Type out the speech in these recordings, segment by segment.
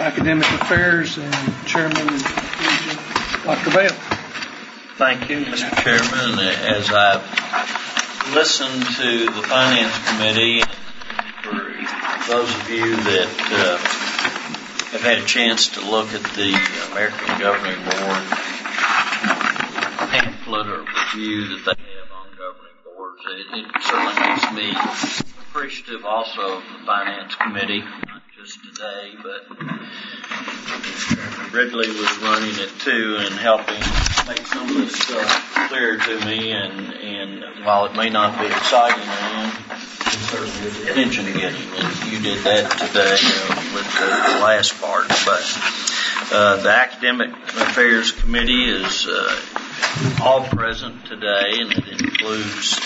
Academic Affairs and Chairman of the Region, Dr. Bale. Thank you, Mr. Chairman. As I've listened to the Finance Committee, for those of you that have had a chance to look at the American Governing Board pamphlet or review that they have on governing boards, it certainly makes me appreciative also of the Finance Committee, not just today, but Chairman Ridley was running it too and helping make some of this stuff clear to me, and while it may not be exciting, it certainly is attention getting, and you did that today with the last part. But the Academic Affairs Committee is all present today, and it includes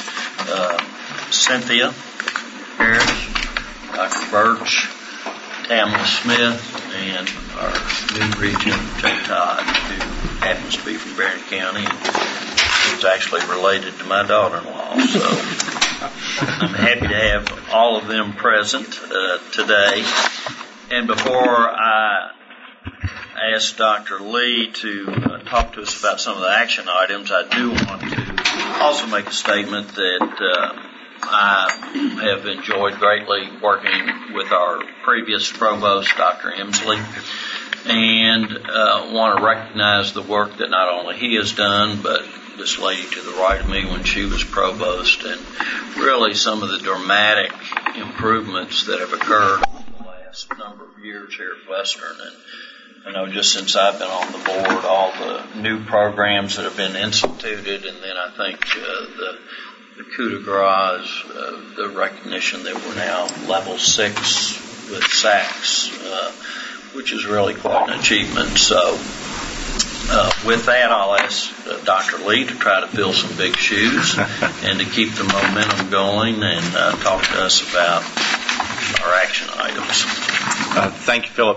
Cynthia Harris, Dr. Birch, Tamla Smith, and our new regent, Jay Todd, who happens to be from Barron County and is actually related to my daughter-in-law. So I'm happy to have all of them present today. And before I ask Dr. Lee to talk to us about some of the action items, I do want to also make a statement that I have enjoyed greatly working with our previous provost, Dr. Emsley, and want to recognize the work that not only he has done, but this lady to the right of me when she was provost, and really some of the dramatic improvements that have occurred over the last number of years here at Western. And I know just since I've been on the board, all the new programs that have been instituted, and then I think the coup de grace, the recognition that we're now level 6 with SACS, which is really quite an achievement. So with that, I'll ask Dr. Lee to try to fill some big shoes and to keep the momentum going and talk to us about our action items. Thank you, Philip.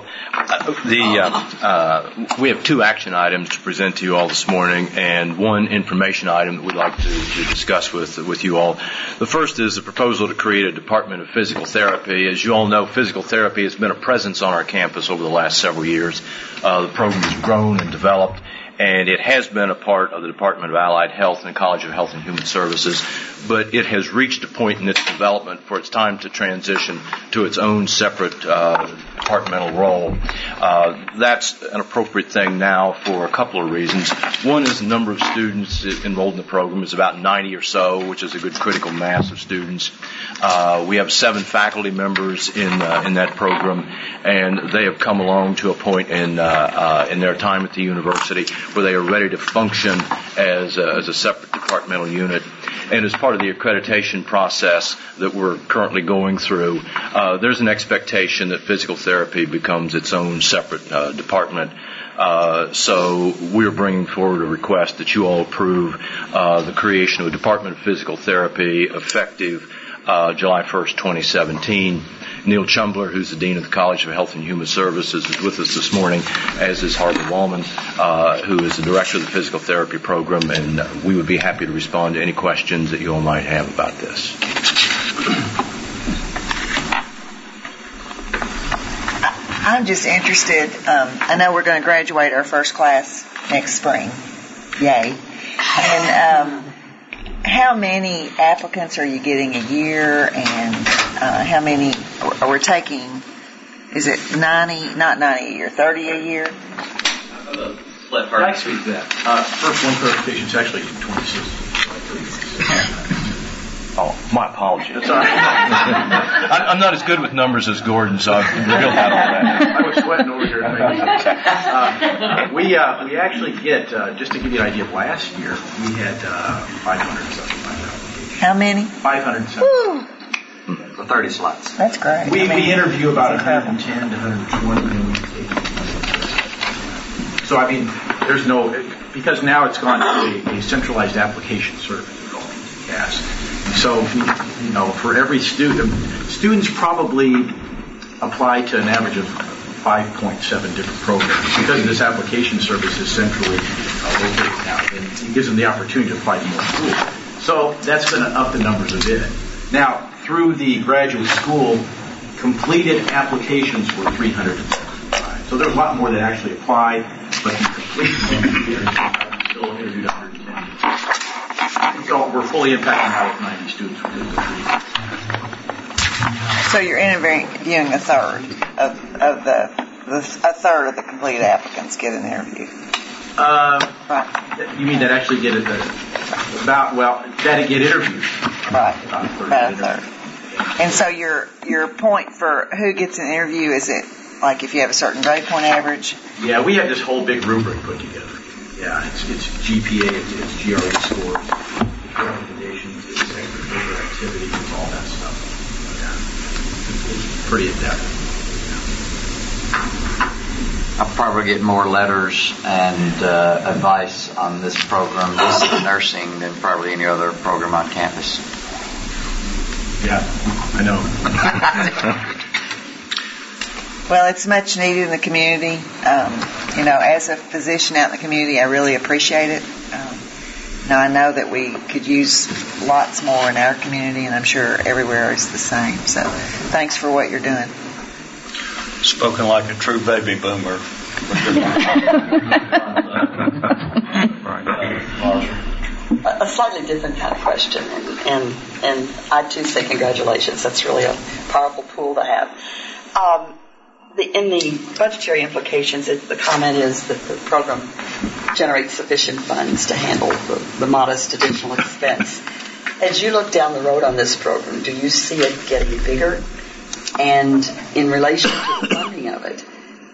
We have 2 action items to present to you all this morning, and 1 information item that we'd like to discuss with you all. The first is the proposal to create a Department of Physical Therapy. As you all know, physical therapy has been a presence on our campus over the last several years. The program has grown and developed, and it has been a part of the Department of Allied Health and the College of Health and Human Services, but it has reached a point in its development for it's time to transition to its own separate departmental role. That's an appropriate thing now for a couple of reasons. One is the number of students enrolled in the program is about 90 or so, which is a good critical mass of students. We have 7 faculty members in that program, and they have come along to a point in their time at the university where they are ready to function as a separate departmental unit. And as part of the accreditation process that we're currently going through, there's an expectation that physical therapy becomes its own separate department. So we're bringing forward a request that you all approve the creation of a Department of Physical Therapy effective July 1st, 2017. Neil Chumbler, who's the Dean of the College of Health and Human Services, is with us this morning, as is Harvey Wallman, who is the Director of the Physical Therapy Program, and we would be happy to respond to any questions that you all might have about this. I'm just interested, I know we're going to graduate our first class next spring. Yay. And how many applicants are you getting a year, and how many are we taking? Is it 90, not 90 a year, 30 a year? Let her speak to that. First, one clarification, it's actually 26. Oh, my apologies. That's all right. I'm not as good with numbers as Gordon, so I've real bad on that. I was sweating over here. We actually get, just to give you an idea of last year, we had 575 applications. How many? 575. For 30 slots. That's great. We interview about 110 to 120. So, I mean, there's no, because now it's gone to a centralized application service called CAS. So, for every student, students probably apply to an average of 5.7 different programs. Because this application service is centrally located now, and it gives them the opportunity to apply to more schools. So that's going to up the numbers a bit. Now, through the graduate school, completed applications were 375. So there's a lot more that actually applied, but the complete still interviewed 110. So we're fully impacting now with 90 students for physical treatment. So you're interviewing a third of the completed applicants get an interview. Right. You mean that actually get that get interviewed? Right. About a third. And so your point for who gets an interview, is it like if you have a certain grade point average? Yeah, we have this whole big rubric put together. Yeah, it's GPA, it's GRE scores, it's recommendations, it's extracurricular activities, and all that stuff. Yeah. It's pretty in-depth. I'll probably get more letters and advice on this program, this nursing, than probably any other program on campus. Yeah, I know. Well, it's much needed in the community. As a physician out in the community, I really appreciate it. Now, I know that we could use lots more in our community, and I'm sure everywhere is the same. So thanks for what you're doing. Spoken like a true baby boomer. A slightly different kind of question, and I too say congratulations. That's really a powerful tool to have. In the budgetary implications, the comment is that the program generates sufficient funds to handle the modest additional expense. As you look down the road on this program, do you see it getting bigger? And in relation to the funding of it,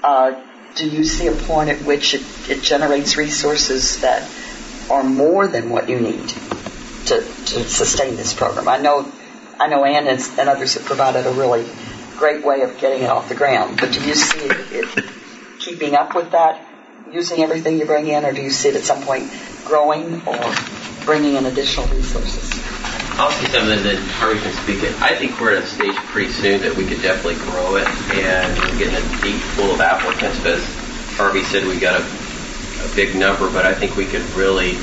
do you see a point at which it generates resources that are more than what you need to sustain this program? I know Ann and others have provided a really great way of getting it off the ground, but do you see it keeping up with that, using everything you bring in, or do you see it at some point growing or bringing in additional resources? I'll say something and then Harvey can speak it. I think we're at a stage pretty soon that we could definitely grow it, and we're getting a deep pool of applicants. But as Harvey said, we got a big number, but I think we could really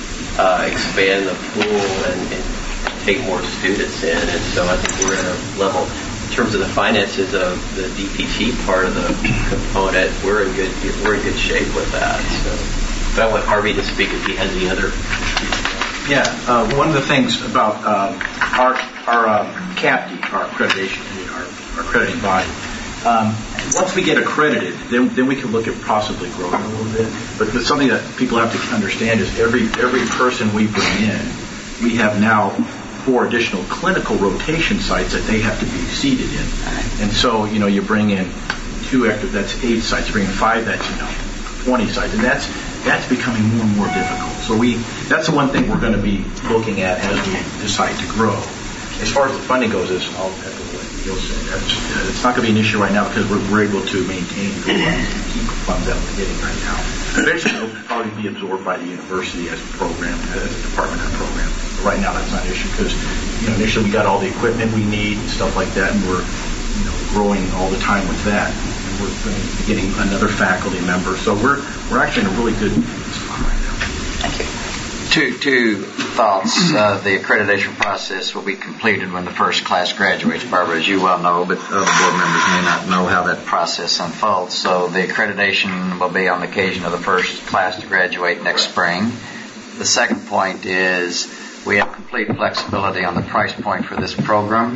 expand the pool and take more students in. And so I think we're at a level in terms of the finances of the DPT part of the component. We're in good shape with that. So, but I want Harvey to speak if he has any other. Yeah, one of the things about our CAPD, our accreditation, our accrediting body, once we get accredited, then we can look at possibly growing a little bit. But something that people have to understand is every person we bring in, we have now 4 additional clinical rotation sites that they have to be seated in. And so, you bring in 2 extra, that's 8 sites. You bring in 5, that's 20 sites, and that's becoming more and more difficult. So that's the one thing we're going to be looking at as we decide to grow. As far as the funding goes, I'll echo what Gil said. It's not going to be an issue right now because we're able to maintain the funds and keep the funds that we're getting right now. Eventually, it'll probably be absorbed by the university as a program, as a department and a program. But right now, that's not an issue because initially we got all the equipment we need and stuff like that, and we're growing all the time with that. We're going to be getting another faculty member. So we're actually in a really good spot right now. Thank you. Two thoughts. The accreditation process will be completed when the first class graduates. Barbara, as you well know, but other board members may not know how that process unfolds. So the accreditation will be on the occasion of the first class to graduate next spring. The second point is we have complete flexibility on the price point for this program.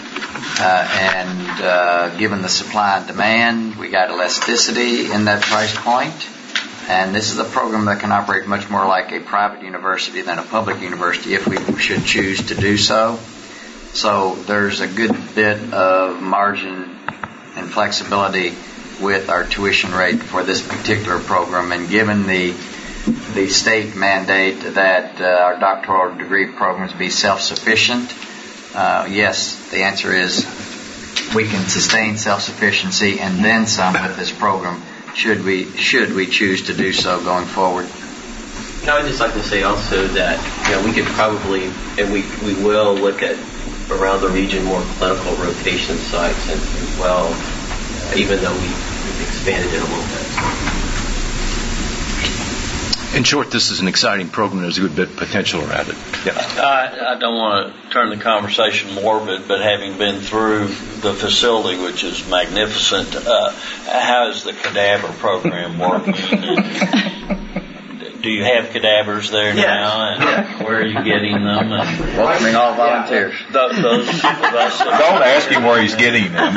And given the supply and demand, we got elasticity in that price point. And this is a program that can operate much more like a private university than a public university if we should choose to do so. So there's a good bit of margin and flexibility with our tuition rate for this particular program. And given the state mandate that our doctoral degree programs be self-sufficient, yes, the answer is we can sustain self-sufficiency and then some with this program should we choose to do so going forward. I would just like to say also that we could probably, and we will look at around the region more clinical rotation sites as well, even though we've expanded it a little bit. In short, this is an exciting program. There's a good bit of potential around it. Yeah. I don't want to turn the conversation morbid, but having been through the facility, which is magnificent, how is the cadaver program working? Do you have cadavers there now? And where are you getting them? And Welcoming all volunteers. those of us that Don't ask him where he's getting them.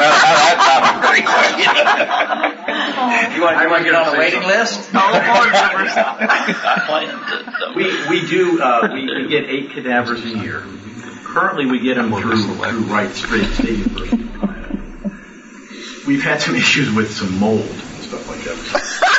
You want to get on a waiting list? All the board members. I plan to. We get 8 cadavers a year. Currently, we get them through Wright State University. We've had some issues with some mold and stuff like that.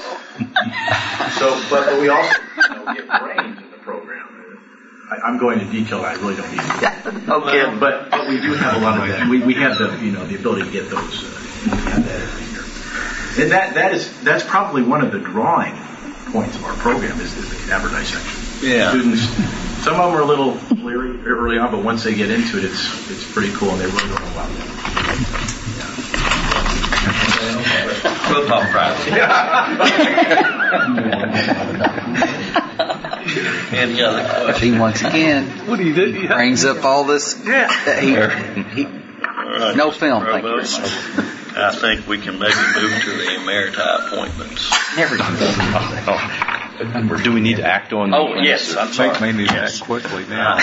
But we also get brains in the program. I'm going to detail. I really don't need to. Okay. But we do have a lot of that. We have the ability to get those. We have that every year. And that's probably one of the drawing points of our program is the cadaver dissection. Yeah. Students, some of them are a little leery early on, but once they get into it, it's pretty cool, and they really don't know about it. We'll talk privately. Any other questions? He once again brings up all this. No film. Thank you very much. I think we can maybe move to the emeriti appointments. Do we need to act on? Oh, yes, I'm sorry. May need to act quickly now.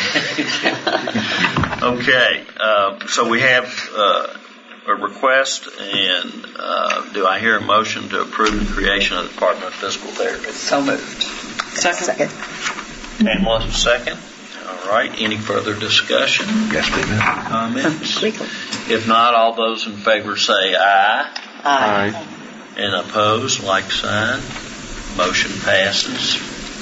Okay, so we have a request, and do I hear a motion to approve the creation of the Department of Physical Therapy? So moved. Second. And was a second. All right. Any further discussion? Yes, we do. Comments? If not, all those in favor say aye. Aye. And opposed, like sign. Motion passes.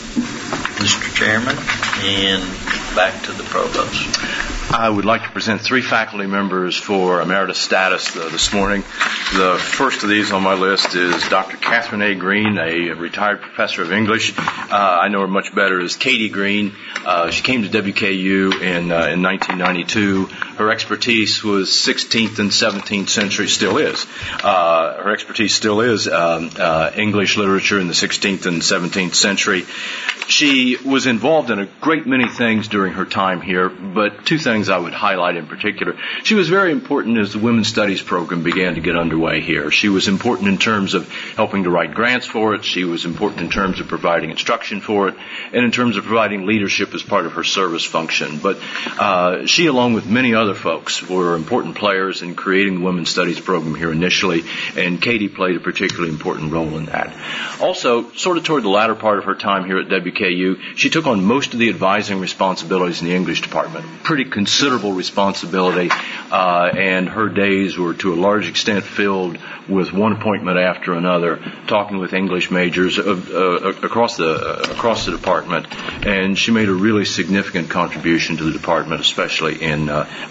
Mr. Chairman, and back to the provost. I would like to present 3 faculty members for emeritus status this morning. The first of these on my list is Dr. Catherine A. Green, a retired professor of English. I know her much better as Katie Green. She came to WKU in 1992. Her expertise was 16th and 17th century, still is. Her expertise still is English literature in the 16th and 17th century. She was involved in a great many things during her time here, but 2 things I would highlight in particular. She was very important as the Women's Studies program began to get underway here. She was important in terms of helping to write grants for it. She was important in terms of providing instruction for it, and in terms of providing leadership as part of her service function. But she, along with many other folks, were important players in creating the Women's Studies program here initially, and Katie played a particularly important role in that. Also, sort of toward the latter part of her time here at WKU, she took on most of the advising responsibilities in the English department. Pretty considerable responsibility, and her days were to a large extent filled with one appointment after another, talking with English majors across the department, and she made a really significant contribution to the department, especially in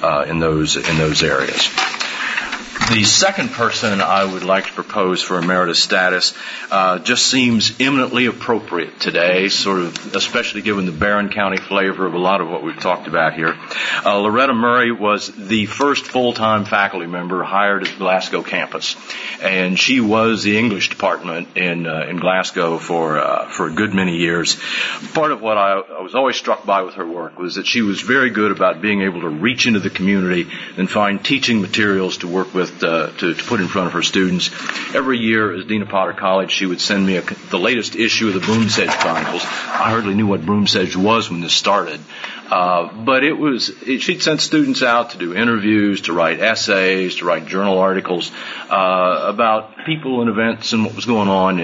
those areas. The second person I would like to propose for emeritus status just seems eminently appropriate today, sort of, especially given the Barron County flavor of a lot of what we've talked about here. Loretta Murray was the first full-time faculty member hired at the Glasgow campus, and she was the English department in Glasgow for a good many years. Part of what I was always struck by with her work was that she was very good about being able to reach into the community and find teaching materials to work with to put in front of her students. Every year, as Dean of Potter College, she would send me the latest issue of the Broomsedge Chronicles. I hardly knew what Broomsedge was when this started. But she'd send students out to do interviews, to write essays, to write journal articles about people and events and what was going on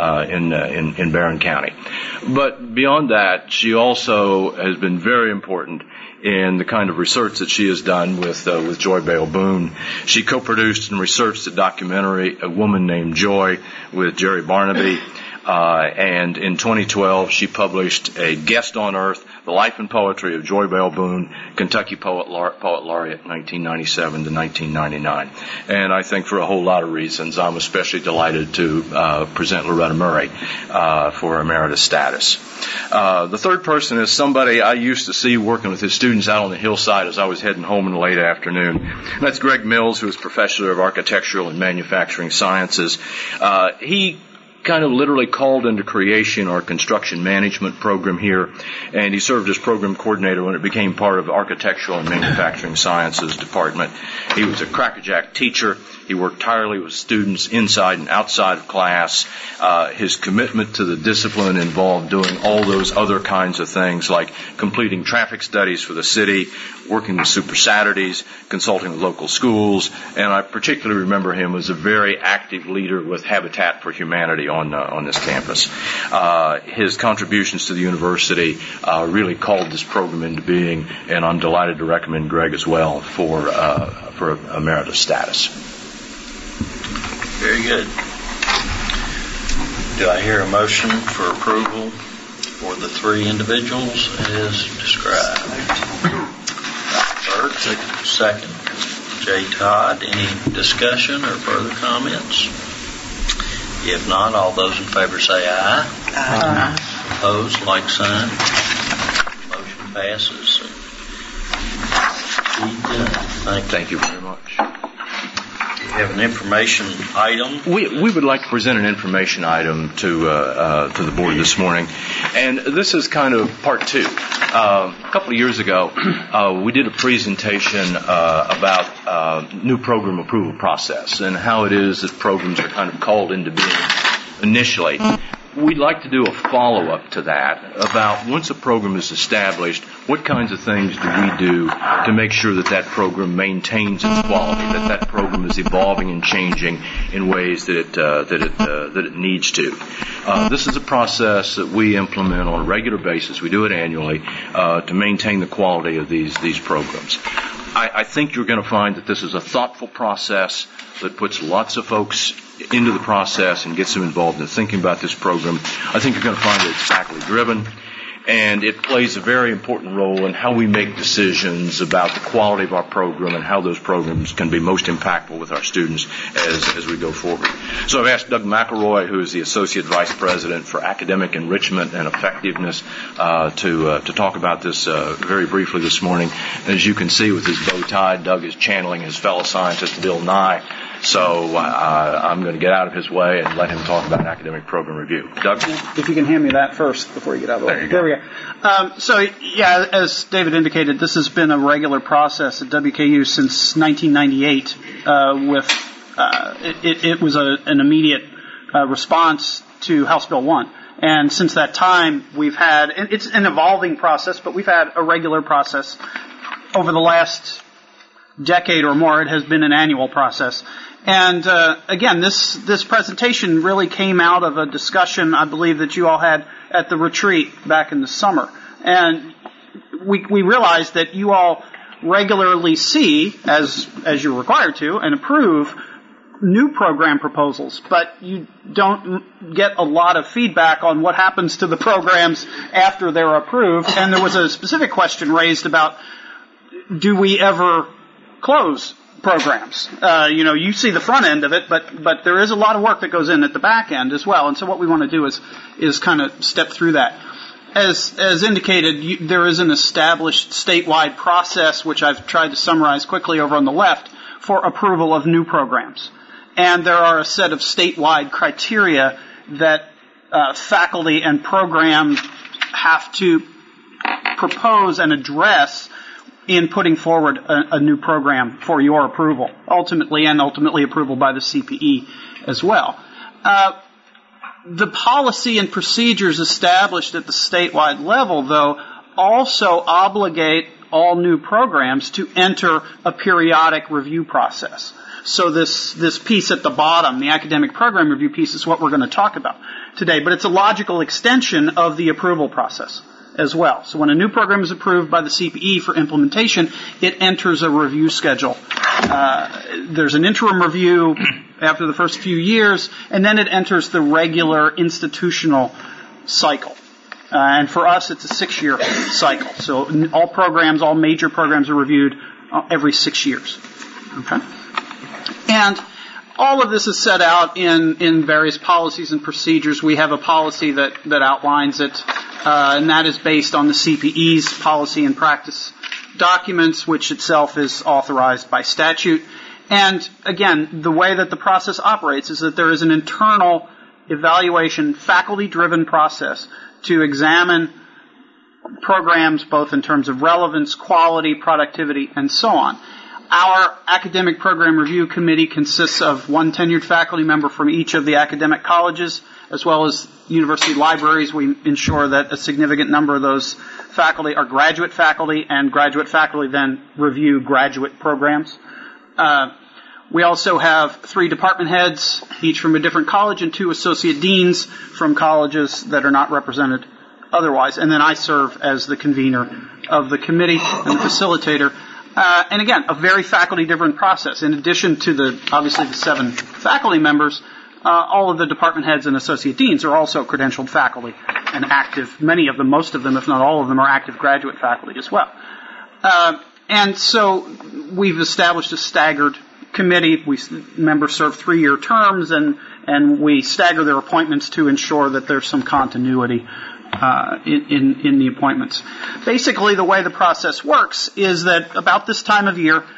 in Barron County. But beyond that, she also has been very important in the kind of research that she has done with Joy Bale Boone. She co-produced and researched a documentary, A Woman Named Joy, with Jerry Barnaby. And in 2012, she published A Guest on Earth, The Life and Poetry of Joy Bale Boone, Kentucky Poet Laureate, 1997 to 1999. And I think for a whole lot of reasons, I'm especially delighted to present Loretta Murray for emeritus status. The third person is somebody I used to see working with his students out on the hillside as I was heading home in the late afternoon. And that's Greg Mills, who is professor of architectural and manufacturing sciences. He kind of literally called into creation our construction management program here, and he served as program coordinator when it became part of the Architectural and Manufacturing Sciences Department. He was a crackerjack teacher. He worked tirelessly with students inside and outside of class. His commitment to the discipline involved doing all those other kinds of things like completing traffic studies for the city, working with Super Saturdays, consulting with local schools, and I particularly remember him as a very active leader with Habitat for Humanity on this campus. His contributions to the university really called this program into being, and I'm delighted to recommend Greg as well for emeritus status. Very good. Do I hear a motion for approval for the three individuals as described? Dr. Burke, second. J. Todd, any discussion or further comments? If not, all those in favor say aye. Aye. Opposed, like sign. Motion passes. Thank you very much. We have an information item. We would like to present an information item to the board this morning, and this is kind of part two. A couple of years ago, we did a presentation about new program approval process and how it is that programs are kind of called into being initially. We'd like to do a follow-up to that about once a program is established, what kinds of things do we do to make sure that that program maintains its quality, that program is evolving and changing in ways that it needs to. This is a process that we implement on a regular basis. We do it annually to maintain the quality of these programs. I think you're going to find that this is a thoughtful process that puts lots of folks into the process and gets them involved in thinking about this program. I think you're going to find that it's faculty driven, and it plays a very important role in how we make decisions about the quality of our program and how those programs can be most impactful with our students as we go forward. So I've asked Doug McElroy, who is the Associate Vice President for Academic Enrichment and Effectiveness, to talk about this very briefly this morning. And as you can see with his bow tie, Doug is channeling his fellow scientist Bill Nye. So I'm going to get out of his way and let him talk about academic program review. Doug? If you can hand me that first before you get out of the way. There we go. As David indicated, this has been a regular process at WKU since 1998. It was an immediate response to House Bill 1. And since that time, we've had, it's an evolving process, but we've had a regular process. Over the last decade or more, it has been an annual process. And again, this presentation really came out of a discussion, I believe, that you all had at the retreat back in the summer. And we realized that you all regularly see, as you're required to, and approve new program proposals, but you don't get a lot of feedback on what happens to the programs after they're approved. And there was a specific question raised about, do we ever close programs? You see the front end of it, but there is a lot of work that goes in at the back end as well. And so what we want to do is kind of step through that. As indicated, there is an established statewide process, which I've tried to summarize quickly over on the left, for approval of new programs. And there are a set of statewide criteria that faculty and programs have to propose and address in putting forward a new program for your approval, ultimately approval by the CPE as well. The policy and procedures established at the statewide level, though, also obligate all new programs to enter a periodic review process. So this piece at the bottom, the academic program review piece, is what we're going to talk about today, but it's a logical extension of the approval process as well. So when a new program is approved by the CPE for implementation, it enters a review schedule. There's an interim review after the first few years, and then it enters the regular institutional cycle. And for us, it's a 6-year cycle. So all major programs are reviewed every 6 years. Okay? And all of this is set out in various policies and procedures. We have a policy that outlines it, and that is based on the CPE's policy and practice documents, which itself is authorized by statute. And again, the way that the process operates is that there is an internal evaluation, faculty-driven process to examine programs both in terms of relevance, quality, productivity, and so on. Our Academic Program Review Committee consists of one tenured faculty member from each of the academic colleges, as well as university libraries. We ensure that a significant number of those faculty are graduate faculty, and graduate faculty then review graduate programs. We also have 3 department heads, each from a different college, and 2 associate deans from colleges that are not represented otherwise. And then I serve as the convener of the committee and the facilitator. And again, a very faculty-driven process. In addition to obviously the 7 faculty members, all of the department heads and associate deans are also credentialed faculty and active. Many of them, most of them, if not all of them, are active graduate faculty as well. And so we've established a staggered committee. Members serve 3-year terms, and we stagger their appointments to ensure that there's some continuity in the appointments. Basically, the way the process works is that about this time of year,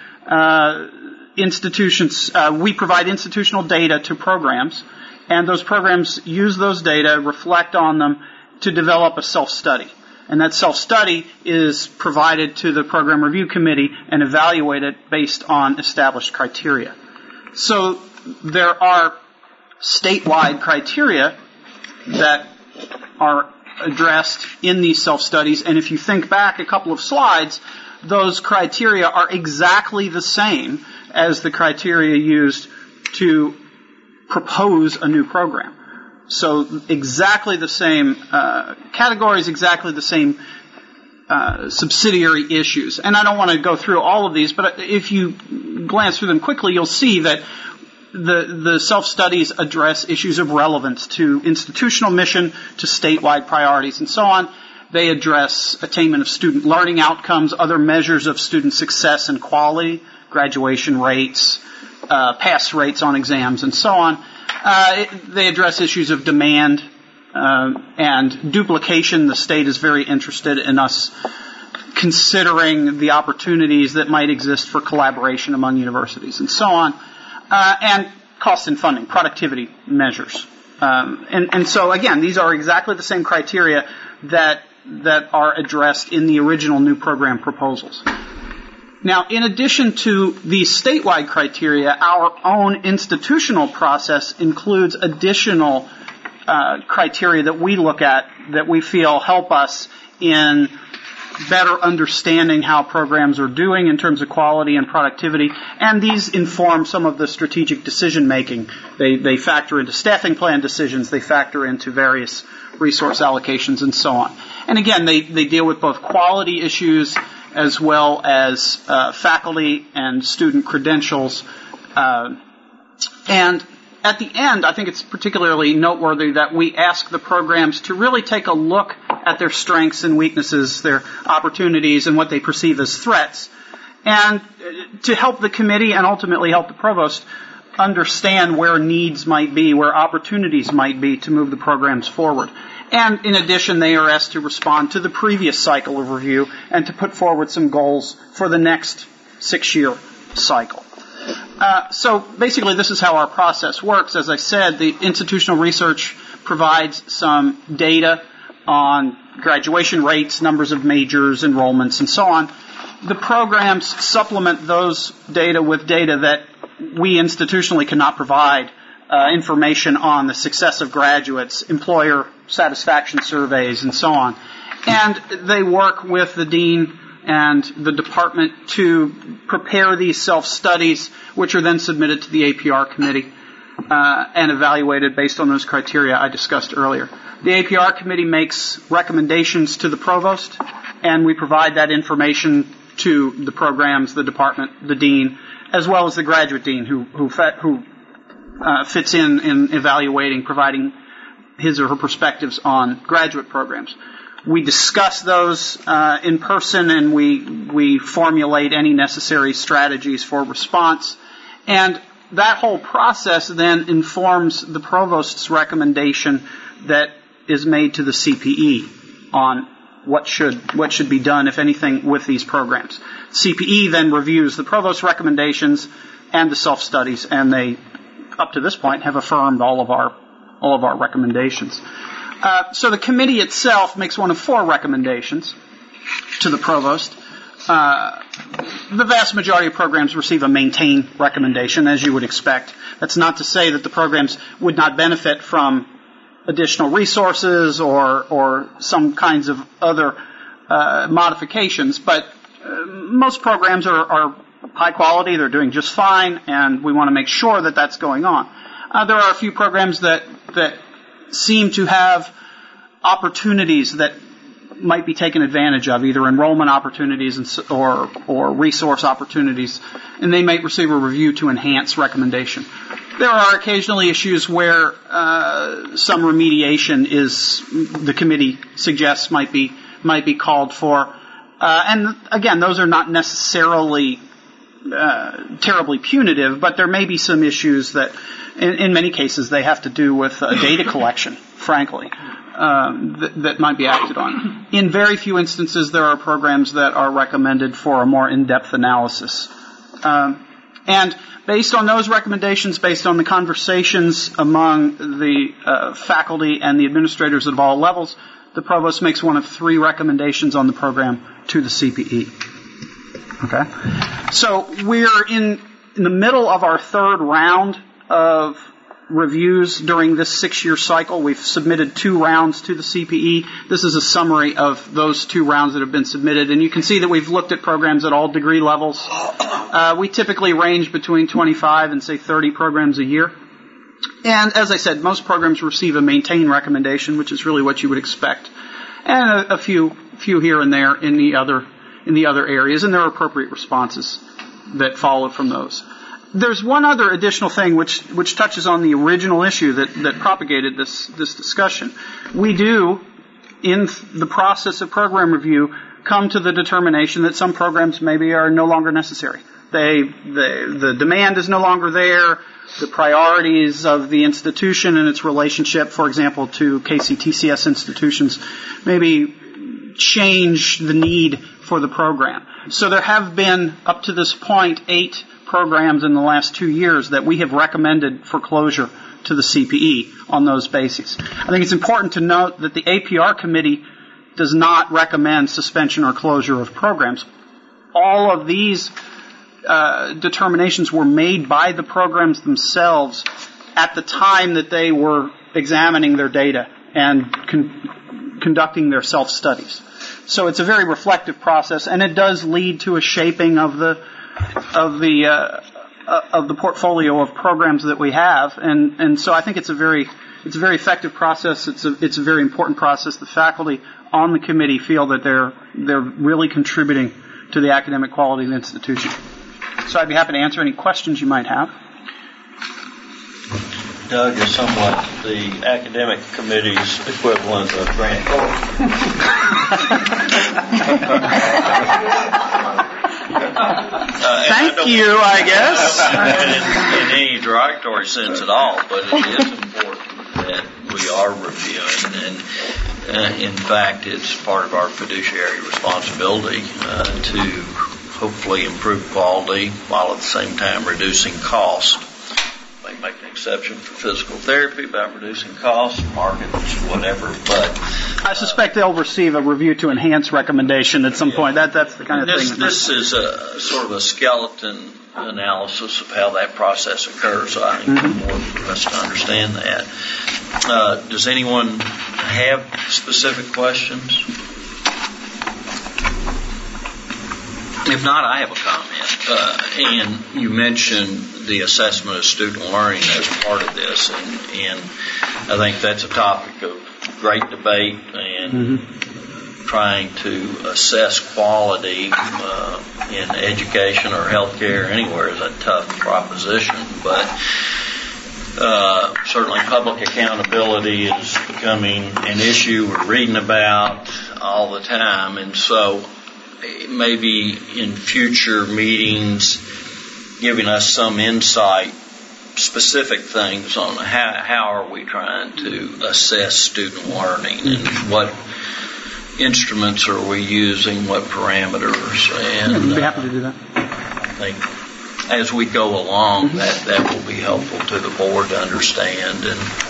we provide institutional data to programs, and those programs use those data, reflect on them to develop a self-study. And that self-study is provided to the Program Review Committee and evaluated based on established criteria. So there are statewide criteria that are addressed in these self-studies, and if you think back a couple of slides, those criteria are exactly the same as the criteria used to propose a new program. So exactly the same categories, exactly the same subsidiary issues. And I don't want to go through all of these, but if you glance through them quickly, you'll see that the self-studies address issues of relevance to institutional mission, to statewide priorities, and so on. They address attainment of student learning outcomes, other measures of student success and quality, graduation rates, pass rates on exams, and so on. They address issues of demand and duplication. The state is very interested in us considering the opportunities that might exist for collaboration among universities, and so on. And cost and funding, productivity measures. And so, again, these are exactly the same criteria that are addressed in the original new program proposals. Now, in addition to these statewide criteria, our own institutional process includes additional criteria that we look at that we feel help us in better understanding how programs are doing in terms of quality and productivity, and these inform some of the strategic decision making. They factor into staffing plan decisions, they factor into various resource allocations, and so on. And again, they deal with both quality issues as well as faculty and student credentials. And at the end, I think it's particularly noteworthy that we ask the programs to really take a look at their strengths and weaknesses, their opportunities, and what they perceive as threats, and to help the committee and ultimately help the provost understand where needs might be, where opportunities might be to move the programs forward. And in addition, they are asked to respond to the previous cycle of review and to put forward some goals for the next 6-year cycle. So basically, this is how our process works. As I said, the institutional research provides some data on graduation rates, numbers of majors, enrollments, and so on. The programs supplement those data with data that we institutionally cannot provide, information on the success of graduates, employer satisfaction surveys, and so on. And they work with the dean and the department to prepare these self-studies, which are then submitted to the APR committee and evaluated based on those criteria I discussed earlier. The APR committee makes recommendations to the provost, and we provide that information to the programs, the department, the dean, as well as the graduate dean who fits in evaluating, providing his or her perspectives on graduate programs. We discuss those in person, and we formulate any necessary strategies for response. And that whole process then informs the provost's recommendation that is made to the CPE on what should be done, if anything, with these programs. CPE then reviews the provost's recommendations and the self-studies, and they, up to this point, have affirmed all of our recommendations. So the committee itself makes one of 4 recommendations to the provost. The vast majority of programs receive a maintain recommendation, as you would expect. That's not to say that the programs would not benefit from additional resources or some kinds of other modifications, but most programs are high quality, they're doing just fine, and we want to make sure that that's going on. There are a few programs that seem to have opportunities that might be taken advantage of, either enrollment opportunities or resource opportunities, and they might receive a review to enhance recommendation. There are occasionally issues where some remediation the committee suggests might be called for, and again, those are not necessarily terribly punitive, but there may be some issues that, in many cases, they have to do with data collection, frankly, that might be acted on. In very few instances, there are programs that are recommended for a more in-depth analysis. And based on those recommendations, based on the conversations among the faculty and the administrators at all levels, the provost makes one of 3 recommendations on the program to the CPE. Okay? So we're in the middle of our 3rd round of reviews during this 6-year cycle. We've submitted 2 rounds to the CPE. This is a summary of those 2 rounds that have been submitted, and you can see that we've looked at programs at all degree levels. We typically range between 25 and, say, 30 programs a year. And as I said, most programs receive a maintain recommendation, which is really what you would expect, and a few here and there in the other areas, and there are appropriate responses that follow from those. There's one other additional thing which touches on the original issue that propagated this discussion. We do, in the process of program review, come to the determination that some programs maybe are no longer necessary. The demand is no longer there. The priorities of the institution and its relationship, for example, to KCTCS institutions, maybe change the need for the program. So there have been, up to this point, 8 programs in the last 2 years that we have recommended for closure to the CPE on those bases. I think it's important to note that the APR committee does not recommend suspension or closure of programs. All of these determinations were made by the programs themselves at the time that they were examining their data and conducting their self-studies. So it's a very reflective process, and it does lead to a shaping of the portfolio of programs that we have, and so I think it's a very effective process. It's a very important process. The faculty on the committee feel that they're really contributing to the academic quality of the institution. So I'd be happy to answer any questions you might have. Doug is somewhat the academic committee's equivalent of Grant Thornton. Thank you, I guess. Not in any derogatory sense at all, but it is important that we are reviewing, and in fact, it's part of our fiduciary responsibility to hopefully improve quality while at the same time reducing cost. They make an exception for physical therapy about reducing costs, markets, whatever, but I suspect they'll receive a review to enhance recommendation at some point. That's the kind of thing. This is a sort of a skeleton analysis of how that process occurs. So I think it's more for us to understand that. Does anyone have specific questions? If not, I have a comment. And you mentioned the assessment of student learning as part of this, and I think that's a topic of great debate, and trying to assess quality in education or healthcare anywhere is a tough proposition, but certainly public accountability is becoming an issue we're reading about all the time, and so maybe in future meetings giving us some insight, specific things on how are we trying to assess student learning and what instruments are we using, what parameters, and I'd be happy to do that. I think as we go along that will be helpful to the board to understand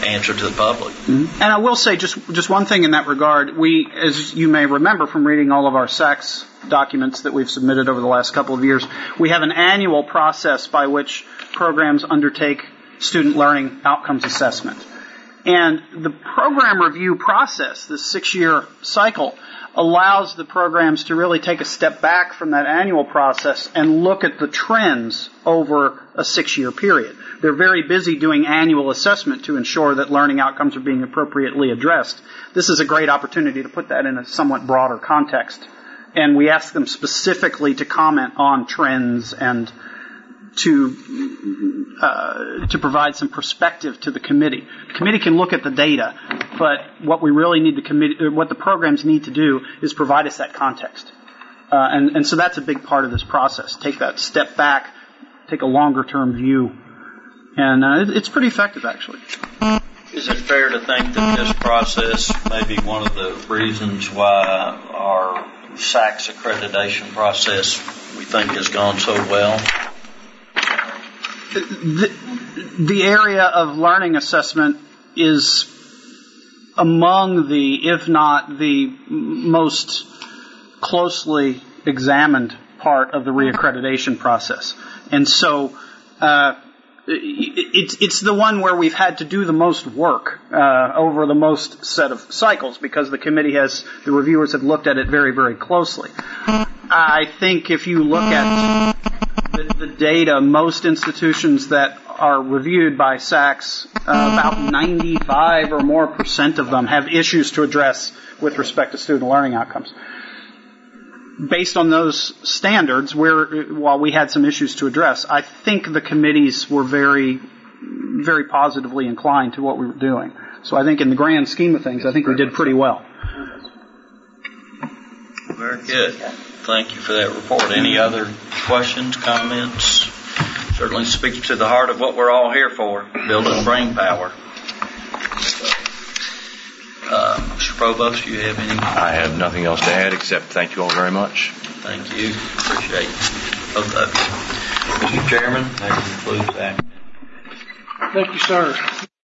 answer to the public. And I will say just one thing in that regard. We, as you may remember from reading all of our SACS documents that we've submitted over the last couple of years, we have an annual process by which programs undertake student learning outcomes assessment. And the program review process, this 6-year cycle, allows the programs to really take a step back from that annual process and look at the trends over a 6-year period. They're very busy doing annual assessment to ensure that learning outcomes are being appropriately addressed. This is a great opportunity to put that in a somewhat broader context. And we ask them specifically to comment on trends and to provide some perspective to the committee. The committee can look at the data, but what we really need what the programs need to do is provide us that context. And so that's a big part of this process. Take that step back, take a longer term view, and it's pretty effective actually. Is it fair to think that this process may be one of the reasons why our SACS accreditation process we think has gone so well? The area of learning assessment is among the, if not the most closely examined part of the reaccreditation process. And so it's the one where we've had to do the most work over the most set of cycles because the reviewers have looked at it very, very closely. I think if you look at the data, most institutions that are reviewed by SACS, about 95 or more % of them have issues to address with respect to student learning outcomes. Based on those standards, while we had some issues to address, I think the committees were very, very positively inclined to what we were doing. So I think in the grand scheme of things, I think we did pretty well. Very good. Thank you for that report. Any other questions, comments? Certainly speaks to the heart of what we're all here for, building brain power. Mr. Provost, do you have any? I have nothing else to add except thank you all very much. Thank you. Appreciate both of you. Mr. Chairman, that concludes that. Thank you, sir.